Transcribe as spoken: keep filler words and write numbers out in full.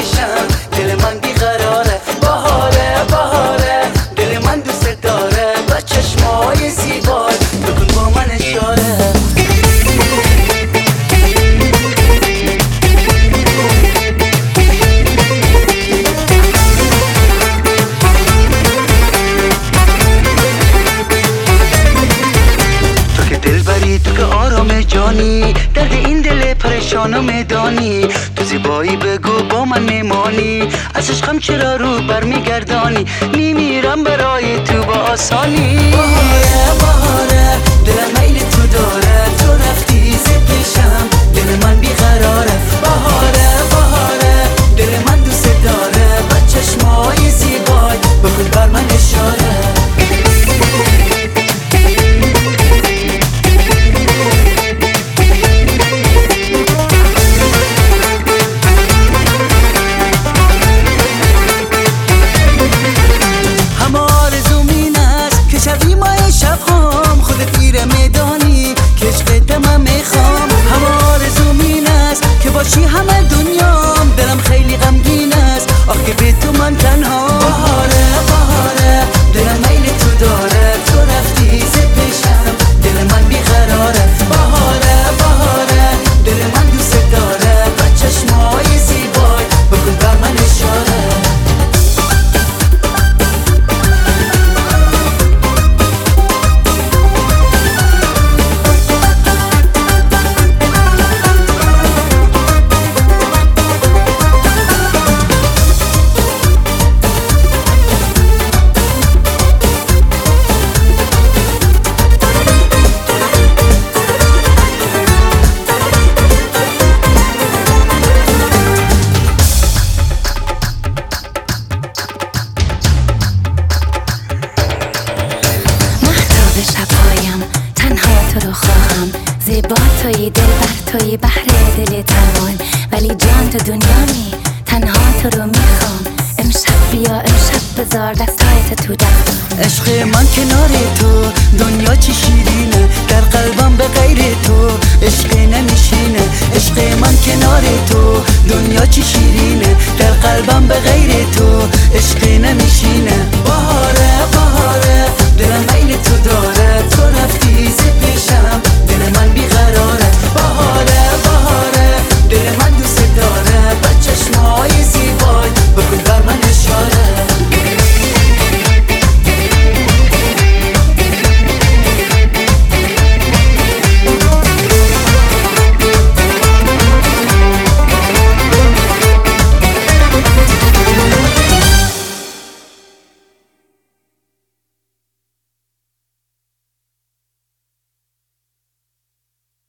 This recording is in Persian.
بشم، دل من بیقراره. بهاره بهاره دل من دوست داره، با چشمای زیبای بکن با من اشاره. تو که آرام جانی، درد این دل پریشانم میدانی. تو زیبایی بگو با من میمانی، از عشقم چرا رو برمیگردانی؟ میمیرم برای تو با آسانی. بهاره بهاره دلم میل تو داره، تو رفتی زد بشم، دل من بیقراره. بهاره بهاره دل من دوست داره، با چشمای زیبای بکن بر من اشاره. چی همه دنیام دلم خیلی غمگین است، آخه به تو من تنها. بهاره بهاره دلم میل تو داره، تو رفتی زد بشم، دل من بیقراره. بهاره بهاره دل من دوست داره، با چشمای زیبای بکن بر من اشاره. شبهایم تنها تو رو خواهم، زیبا توی دل بر توی بحر دل تنوان، ولی جان تو دنیامی تنها تو رو میخوام. امشب بیا امشب بذار دستایت تو دستم. عشق من کنار تو دنیا چی شیرینه، در قلبم به غیر تو عشق نمیشینه. عشق من کنار تو دنیا چی شیرینه، در قلبم به غیر تو عشق نمیشینه. بهاره بهاره دلم میل